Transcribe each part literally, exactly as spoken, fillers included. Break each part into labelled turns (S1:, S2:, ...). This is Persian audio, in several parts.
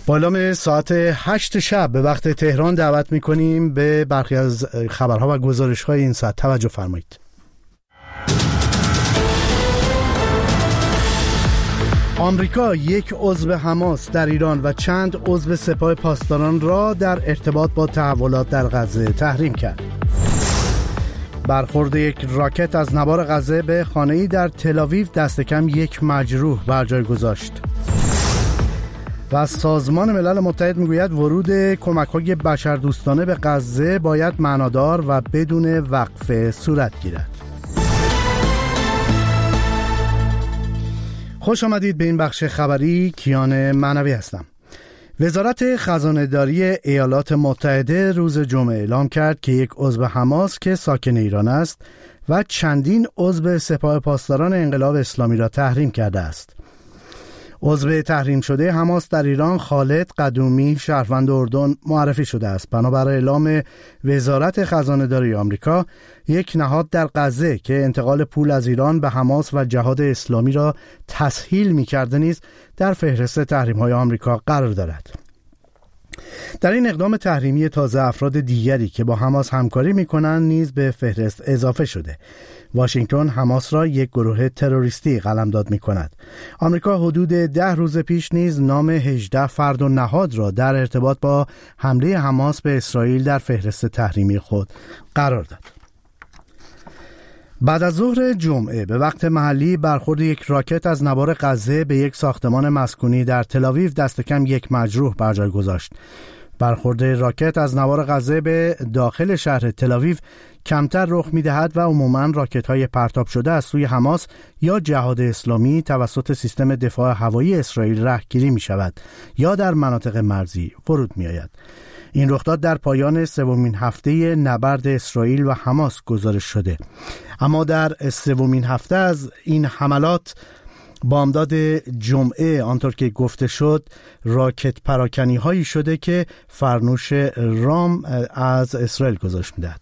S1: بالام ساعت هشت شب به وقت تهران دعوت می‌کنیم به برخی از خبرها و گزارش‌های این ساعت توجه فرمایید. آمریکا یک عضو حماس در ایران و چند عضو سپاه پاسداران را در ارتباط با تحولات در غزه تحریم کرد. برخورد یک راکت از نوار غزه به خانه‌ای در تل‌آویو دست کم یک مجروح بر جای گذاشت. و سازمان ملل متحد میگوید ورود کمک‌های بشردوستانه به غزه باید معنادار و بدون وقفه صورت گیرد. خوش آمدید به این بخش خبری. کیان معنوی هستم. وزارت خزانه‌داری ایالات متحده روز جمعه اعلام کرد که یک عضو حماس که ساکن ایران است و چندین عضو سپاه پاسداران انقلاب اسلامی را تحریم کرده است. عضو تحریم شده حماس در ایران خالد قدومی شهروند اردن معرفی شده است. بنابر اعلام وزارت خزانه‌داری آمریکا، یک نهاد در غزه که انتقال پول از ایران به حماس و جهاد اسلامی را تسهیل می‌کرده نیز در فهرست تحریم‌های آمریکا قرار دارد. در این اقدام تحریمی تازه افراد دیگری که با حماس همکاری می‌کنند نیز به فهرست اضافه شده. واشنگتن حماس را یک گروه تروریستی قلمداد می‌کند. آمریکا حدود ده روز پیش نیز نام هجده فرد و نهاد را در ارتباط با حمله حماس به اسرائیل در فهرست تحریمی خود قرار داد. بعد از ظهر جمعه به وقت محلی برخورد یک راکت از نوار غزه به یک ساختمان مسکونی در تل‌آویو دست کم یک مجروح بر جای گذاشت. برخورد راکت از نوار غزه به داخل شهر تل‌آویو کمتر رخ می‌دهد و عموماً راکت‌های پرتاب شده از سوی حماس یا جهاد اسلامی توسط سیستم دفاع هوایی اسرائیل رهگیری می‌شود یا در مناطق مرزی فرود می‌آید. این رخداد در پایان سومین هفته نبرد اسرائیل و حماس گزارش شده. اما در سومین هفته از این حملات بامداد جمعه آنطور که گفته شد راکت پراکنی هایی شده که فرنوش رام از اسرائیل گزارش میدهد.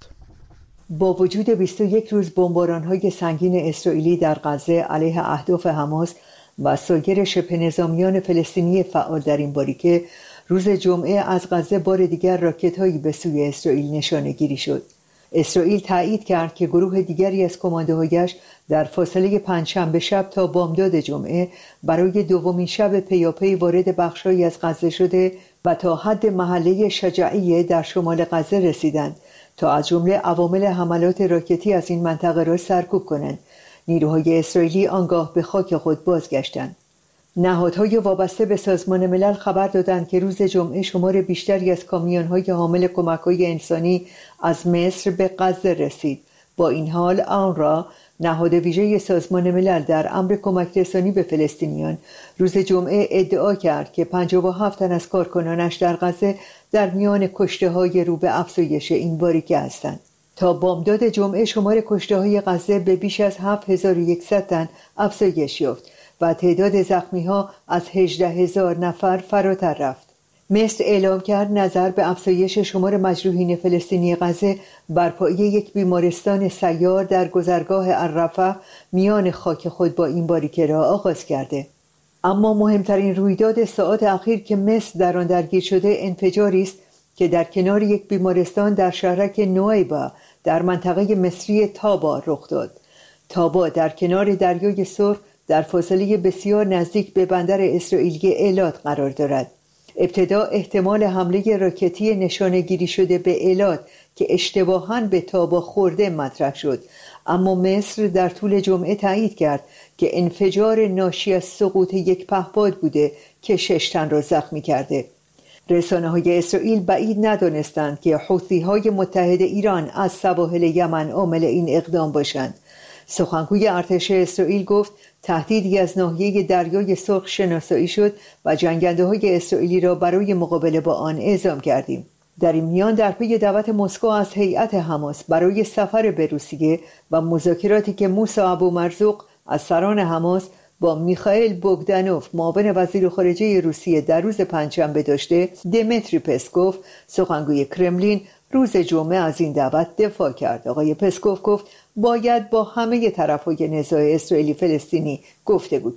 S2: با وجود بیست و یک روز بمباران های سنگین اسرائیلی در غزه علیه اهداف حماس و سایر شبه نظامیان فلسطینی فعال در این باریکه، روز جمعه از غزه بار دیگر راکت هایی به سوی اسرائیل نشانه گیری شد. اسرائیل تایید کرد که گروه دیگری از کماندوهایش در فاصله پنجشنبه شب تا بامداد جمعه برای دومین شب پیاپی وارد بخش‌هایی از غزه شده و تا حد محله شجاعیه در شمال غزه رسیدند تا از جمله عوامل حملات راکتی از این منطقه را سرکوب کنند. نیروهای اسرائیلی آنگاه به خاک خود بازگشتند. نهادهای وابسته به سازمان ملل خبر دادند که روز جمعه شمار بیشتری از کامیون‌های حامل کمک‌های انسانی از مصر به غزه رسید. با این حال اونروا، نهاد ویژه سازمان ملل در امر کمک رسانی به فلسطینیان، روز جمعه ادعا کرد که پنجاه و هفت تن از کارکنانش در غزه در میان کشته‌های رو به افزایش این باریکه هستند. تا بامداد جمعه شمار کشته‌های غزه به بیش از هفت هزار و صد تن افزایش یافت و تعداد زخمی‌ها از هجده هزار نفر فراتر رفت. مصر اعلام کرد نظر به افزایش شمار مجروحین فلسطینی غزه برپایی یک بیمارستان سیار در گذرگاه الرفح میان خاک خود با این باریکه را آغاز کرده. اما مهمترین رویداد ساعات اخیر که مصر در آن درگیر شده انفجاری است که در کنار یک بیمارستان در شهرک نوئیبا در منطقه مصری تابا رخ داد. تابا در کنار دریای سرخ در فاصله بسیار نزدیک به بندر اسرائیلی ایلات قرار دارد. ابتدا احتمال حمله راکتی نشانه گیری شده به ایلات که اشتباهاً به تابا خورده مطرح شد، اما مصر در طول جمعه تایید کرد که انفجار ناشی از سقوط یک پهپاد بوده که شش تن را زخمی کرده. رسانه‌های اسرائیل بعید ندانستند که حوثی‌های متحد ایران از سواحل یمن عامل این اقدام باشند. سخنگوی ارتش اسرائیل گفت تهدیدی از ناحیه دریای سرخ شناسایی شد و جنگنده‌های اسرائیلی را برای مقابله با آن اعزام کردیم. در این میان در پی دعوت مسکو از هیئت حماس برای سفر به روسیه و مذاکراتی که موسی ابومرزوق از سران حماس با میخائیل بوگدانوف معاون وزیر خارجه روسیه در روز پنجشنبه داشته، دمیتری پسکوف سخنگوی کرملین روز جمعه از این دعوت دفاع کرد. آقای پسکوف گفت باید با همه طرف‌های نزاع اسرائیلی فلسطینی گفتگو کرد.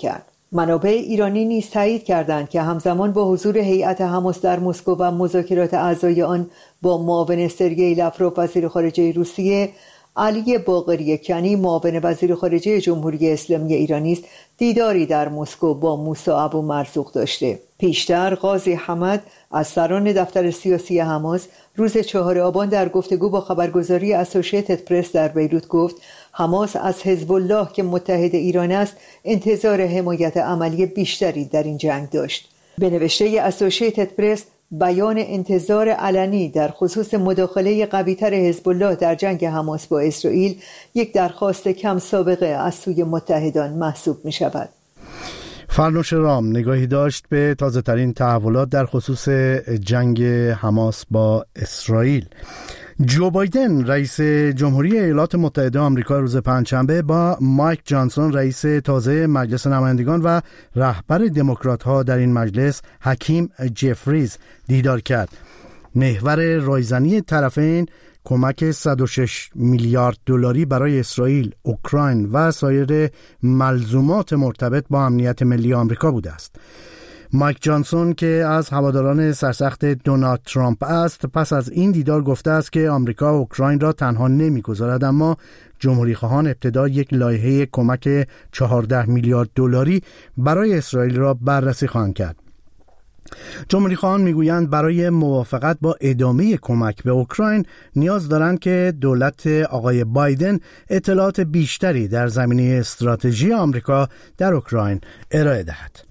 S2: منابع ایرانی نیز تایید کردند که همزمان با حضور هیئت حماس در مسکو و مذاکرات اعضای آن با معاون سرگئی لاوروف وزیر خارجه روسیه، علی باقری کنی معاون وزیر خارجه جمهوری اسلامی ایران نیز دیداری در مسکو با موسی ابو مرزوق داشته. پیشتر قاضی حمد از سران دفتر سیاسی حماس روز چهارم آبان در گفتگو با خبرگزاری اسوشیتد پرس در بیروت گفت حماس از حزب الله که متحد ایران است انتظار حمایت عملی بیشتری در این جنگ داشت. به نوشته اسوشیتد پرس، بیان انتظار علنی در خصوص مداخله قوی‌تر حزب الله در جنگ حماس با اسرائیل یک درخواست کم سابقه از سوی متحدان محسوب می شود.
S1: فرنوش رام نگاهی داشت به تازه ترین تحولات در خصوص جنگ حماس با اسرائیل. جو بایدن رئیس جمهوری ایالات متحده آمریکا روز پنجشنبه با مایک جانسون رئیس تازه مجلس نمایندگان و رهبر دموکرات‌ها در این مجلس حکیم جفریز دیدار کرد. محور رایزنی طرفین کمک صد و شش میلیارد دلاری برای اسرائیل، اوکراین و سایر ملزومات مرتبط با امنیت ملی آمریکا بوده است. مایک جانسون که از هواداران سرسخت دونالد ترامپ است، پس از این دیدار گفته است که آمریکا اوکراین را تنها نمی‌گذارد، اما جمهوری خواهان ابتدا یک لایحه کمک چهارده میلیارد دلاری برای اسرائیل را بررسی خواهند کرد. جمهوری خواهان میگویند برای موافقت با ادامه کمک به اوکراین نیاز دارند که دولت آقای بایدن اطلاعات بیشتری در زمینه استراتژی آمریکا در اوکراین ارائه دهد.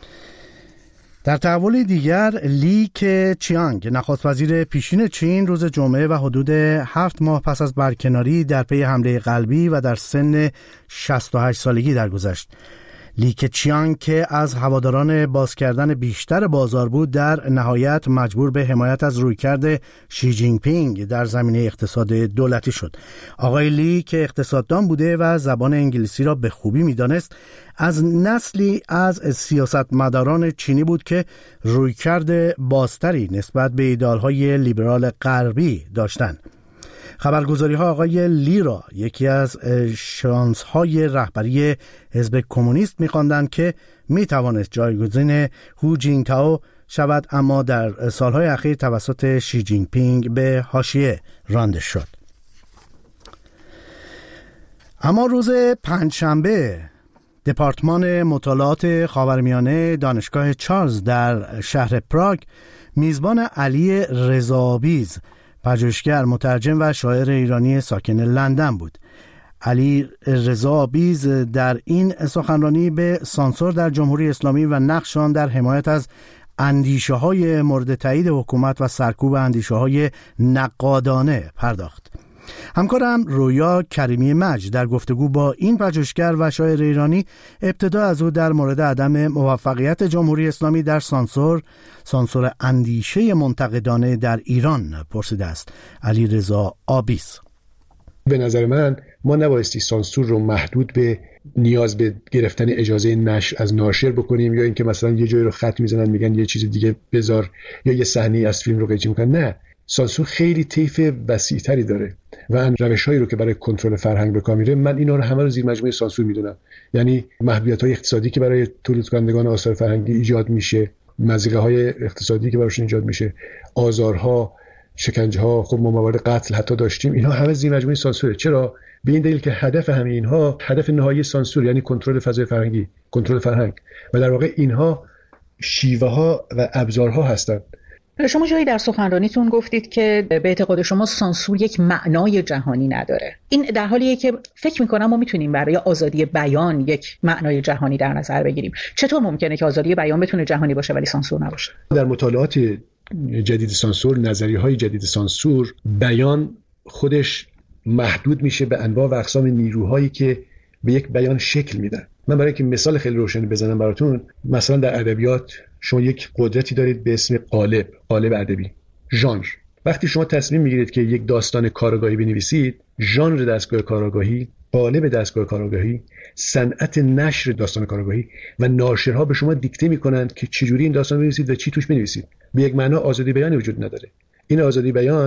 S1: در تحول دیگر، لی کچیانگ نخست وزیر پیشین چین روز جمعه و حدود هفت ماه پس از برکناری در پی حمله قلبی و در سن شصت و هشت سالگی درگذشت. لی کچیانگ که از هواداران باز کردن بیشتر بازار بود، در نهایت مجبور به حمایت از رویکرد شی جین پینگ در زمینه اقتصاد دولتی شد. آقای لی که اقتصاددان بوده و زبان انگلیسی را به خوبی می‌دانست، از نسلی از سیاستمداران چینی بود که رویکرد بازتری نسبت به ایدئال‌های لیبرال غربی داشتند. خبرگزاری‌ها آقای لی را یکی از شانس‌های رهبری حزب کمونیست می‌خواندند که می‌توانست جایگزین هو جینتائو شود، اما در سالهای اخیر توسط شی جین پینگ به حاشیه رانده شد. اما روز پنجشنبه دپارتمان مطالعات خاورمیانه دانشگاه چارلز در شهر پراگ میزبان علی رضاآبیز، پژوهشگر، مترجم و شاعر ایرانی ساکن لندن بود. علی رضاآبیز در این سخنرانی به سانسور در جمهوری اسلامی و نقش آن در حمایت از اندیشه‌های مورد تایید حکومت و سرکوب اندیشه‌های نقادانه پرداخت. همکارم رویا کریمی مجد در گفتگو با این پژوهشگر و شاعر ایرانی ابتدا از او در مورد عدم موفقیت جمهوری اسلامی در سانسور سانسور اندیشه منتقدانه در ایران پرسیده است. علی رضاآبیز:
S3: به نظر من ما نبایستی سانسور رو محدود به نیاز به گرفتن اجازه نشر از ناشر بکنیم، یا اینکه مثلا یه جایی رو خط میزنن میگن یه چیز دیگه بذار، یا یه صحنه از فیلم رو قیچی میکنن. نه، سانسور خیلی طیف وسیع‌تری داره و روش‌هایی رو که برای کنترل فرهنگ به کار میره، من اینا رو همه رو زیر مجموعه سانسور میدونم. یعنی محدودیت‌های اقتصادی که برای تولید کنندگان آثار فرهنگی ایجاد میشه، مضیقه‌های اقتصادی که براشون ایجاد میشه، آزارها، شکنجه‌ها، خب ما موارد قتل حتی داشتیم، اینا همه زیر مجموعه سانسوره. چرا؟ به این دلیل که هدف همه اینها، هدف نهایی سانسور یعنی کنترل فضای فرهنگی، کنترل فرهنگ، و در واقع اینها شیوه‌ها و ابزارها هستند.
S4: شما جایی در سخنرانیتون گفتید که به اعتقاد شما سانسور یک معنای جهانی نداره. این در حالیه که فکر می‌کنم ما میتونیم برای آزادی بیان یک معنای جهانی در نظر بگیریم. چطور ممکنه که آزادی بیان بتونه جهانی باشه ولی سانسور نباشه؟
S3: در مطالعات جدید سانسور، نظریه‌های جدید سانسور، بیان خودش محدود میشه به انواع و اقسام نیروهایی که به یک بیان شکل میدن. من برای اینکه مثال خیلی روشنی بزنم براتون، مثلا در ادبیات شما یک قدرتی دارید به اسم قالب، قالب ادبی، ژانر. وقتی شما تصمیم میگیرید که یک داستان کارآگاهی بنویسید، ژانر دستگاه کارآگاهی، قالب دستگاه کارآگاهی، صنعت نشر داستان کارآگاهی و ناشرها به شما دیکته میکنند که چجوری این داستان بنویسید و چی توش بنویسید. به یک معنا آزادی بیان وجود نداره. این آزادی بیان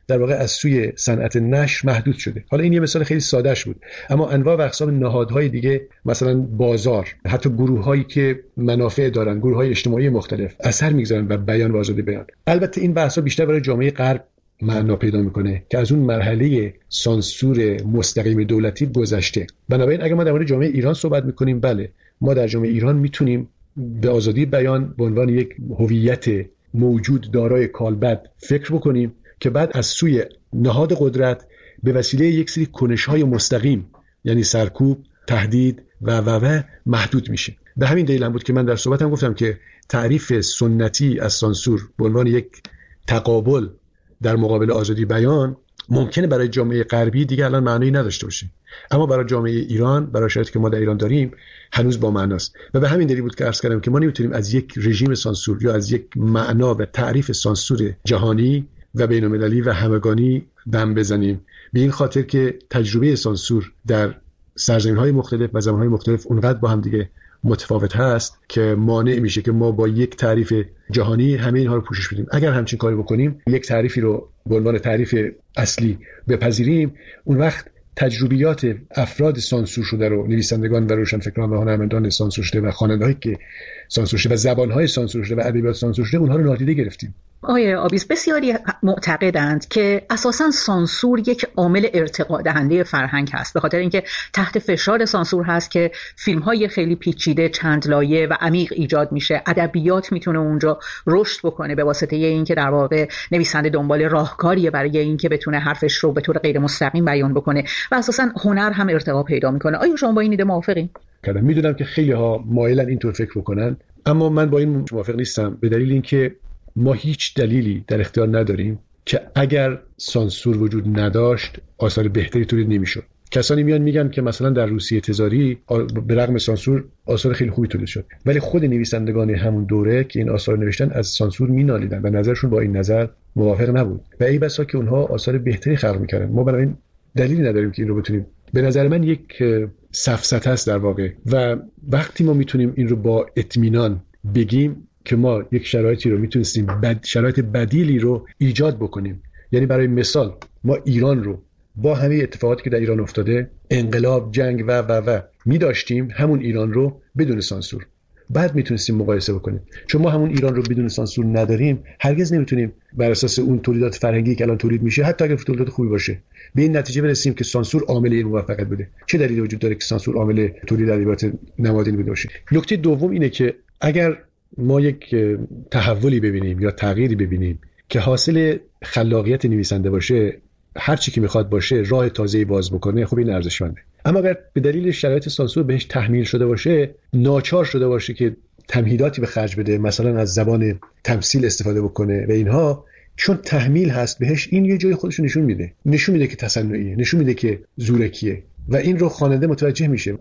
S3: در واقع از سوی صنعت نشر محدود شده. حالا این یه مثال خیلی سادهش بود، اما انواع و اقسام نهادهای دیگه، مثلا بازار، حتی گروه‌هایی که منافع دارن، گروه‌های اجتماعی مختلف، اثر می‌گذارن بر بیان و آزادی بیان. البته این بحث‌ها بیشتر برای جامعه غرب معنا پیدا میکنه که از اون مرحله سانسور مستقیم دولتی گذشته. بنابراین اگر ما در مورد جامعه ایران صحبت میکنیم، بله ما در جامعه ایران میتونیم به آزادی بیان به عنوان یک هویت موجود دارای کالبد فکر بکنیم که بعد از سوی نهاد قدرت به وسیله یک سری کنش‌های مستقیم، یعنی سرکوب، تهدید و و و محدود میشه. به همین دلیل هم بود که من در صحبتم گفتم که تعریف سنتی از سانسور به عنوان یک تقابل در مقابل آزادی بیان ممکنه برای جامعه غربی دیگه الان معنی نداشته باشه، اما برای جامعه ایران، برای شرایطی که ما در ایران داریم، هنوز با معناست. و به همین دلیل بود که عرض کردم که ما نمیتونیم از یک رژیم سانسور یا از یک معنا و تعریف سانسور جهانی و بین‌المللی و همگانی دم بزنیم، به این خاطر که تجربه سانسور در سرزمین‌های مختلف و زمان‌های مختلف اونقدر با هم دیگه متفاوت هست که مانع میشه که ما با یک تعریف جهانی همه اینها رو پوشش بدیم. اگر همچین کاری بکنیم، یک تعریفی رو به عنوان تعریف اصلی بپذیریم، اون وقت تجربیات افراد سانسور شده رو، نویسندگان و روشنفکران و هنرمندان سانسور شده و خواننده‌هایی که سانسور شده و زبان‌های سانسور شده و ادبیات سانسور شده، اونها رو نادیده گرفتیم.
S4: آقای آبیز، بسیاری معتقدند که اساساً سانسور یک عامل ارتقا دهنده فرهنگ هست، به خاطر اینکه تحت فشار سانسور هست که فیلم‌های خیلی پیچیده، چند لایه و عمیق ایجاد میشه، ادبیات میتونه اونجا رشد بکنه به واسطه اینکه در واقع نویسنده دنبال راهکاریه برای اینکه بتونه حرفش رو به طور غیر مستقیم بیان بکنه و اساساً هنر هم ارتقا پیدا میکنه. آیا شما با این ایده موافقین؟
S3: کردم میدونم که خیلی ها مایلن اینطور فکر بکنن، اما من با این موافق نیستم، به دلیل اینکه ما هیچ دلیلی در اختیار نداریم که اگر سانسور وجود نداشت آثار بهتری تولید نمیشد. کسانی میان میگن که مثلا در روسیه تزاری به رغم سانسور آثار خیلی خوبی تولید شد، ولی خود نویسندگان همون دوره که این آثار نوشتن از سانسور مینالیدن و نظرشون با این نظر موافق نبود و ای بسا که اونها آثار بهتری خلق میکردن. ما برای این دلیلی نداریم که این رو بتونیم، به نظر من یک سفسطه است در واقع، و وقتی ما میتونیم این رو با اطمینان بگیم که ما یک شرایطی رو میتونستیم بد شرایط بدیلی رو ایجاد بکنیم، یعنی برای مثال ما ایران رو با همه اتفاقاتی که در ایران افتاده، انقلاب، جنگ و و و می داشتیم، همون ایران رو بدون سانسور بعد میتونستیم مقایسه بکنیم. چون ما همون ایران رو بدون سانسور نداریم، هرگز نمیتونیم بر اساس اون تولیدات فرهنگی که الان تولید میشه، حتی اگر تولیدات خوبی باشه، به این نتیجه برسیم که سانسور عامل این موفقیت بوده. چه دلیلی وجود داره که سانسور عامل تولید ادبیات نمادین بوده باشه؟ نکته دوم اینه که اگر ما یک تحولی ببینیم یا تغییری ببینیم که حاصل خلاقیت نویسنده باشه، هر چی که میخواد باشه، راه تازه‌ای باز بکنه، خب این ارزشمنده. اما اگر به دلیل شرایط سانسور بهش تحمیل شده باشه، ناچار شده باشه که تمهیداتی به خرج بده، مثلا از زبان تمثیل استفاده بکنه و اینها، چون تحمیل هست بهش، این یه جای خودش نشون میده، نشون میده که تصنعیه، نشون میده که زورکیه و این رو خواننده متوجه میشه.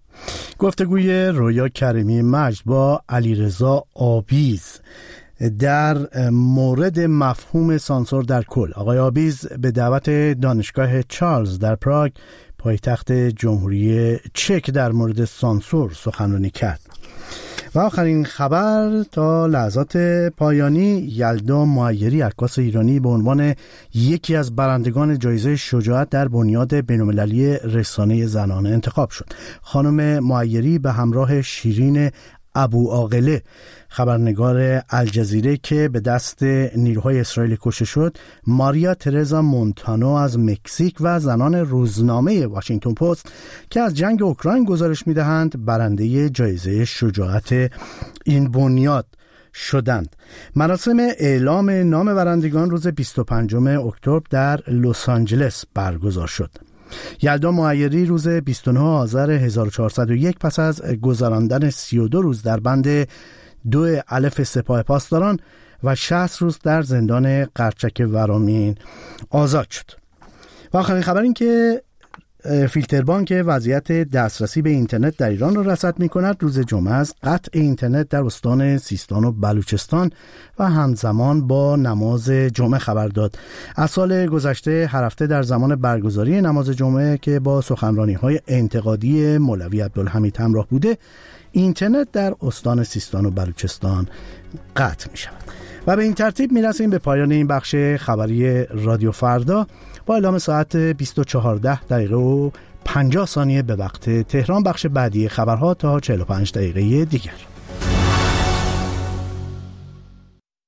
S1: گفتگوی رویا کریمی مجد با علیرضا آبیز در مورد مفهوم سانسور در کل. آقای آبیز به دعوت دانشگاه چارلز در پراگ، پایتخت جمهوری چک، در مورد سانسور سخنرانی کرد. و آخرین خبر تا لحظات پایانی، یلدا معیری، عکاس ایرانی، به عنوان یکی از برندگان جایزه شجاعت در بنیاد بین‌المللی رسانه زنانه انتخاب شد. خانم معیری به همراه شیرین ابوعاقله، خبرنگار الجزیره که به دست نیروهای اسرائیل کشته شد، ماریا ترزا مونتانو از مکزیک و زنان روزنامه واشنگتن پست که از جنگ اوکراین گزارش می‌دهند، برنده جایزه شجاعت این بنیاد شدند. مراسم اعلام نام برندگان روز بیست و پنجم اکتبر در لس آنجلس برگزار شد. یلدا معیری روز بیست و نهم آذر هزار و چهارصد و یک پس از گذراندن سی و دو روز در بند دو الف سپاه پاسداران و شصت روز در زندان قرچک ورامین آزاد شد. و آخرین خبر این که فیلتربانک وضعیت دسترسی به اینترنت در ایران را رصد می‌کند. روز جمعه از قطع اینترنت در استان سیستان و بلوچستان و همزمان با نماز جمعه خبر داد. از سال گذشته هر هفته در زمان برگزاری نماز جمعه که با سخنرانی‌های انتقادی مولوی عبدالحمید همراه بوده، اینترنت در استان سیستان و بلوچستان قطع می‌شود. و به این ترتیب میرسیم به پایان این بخش خبری رادیو فردا با اعلام ساعت بیست و چهار دقیقه و پنجاه ثانیه به وقت تهران. بخش بعدی خبرها تا چهل و پنج دقیقه دیگر.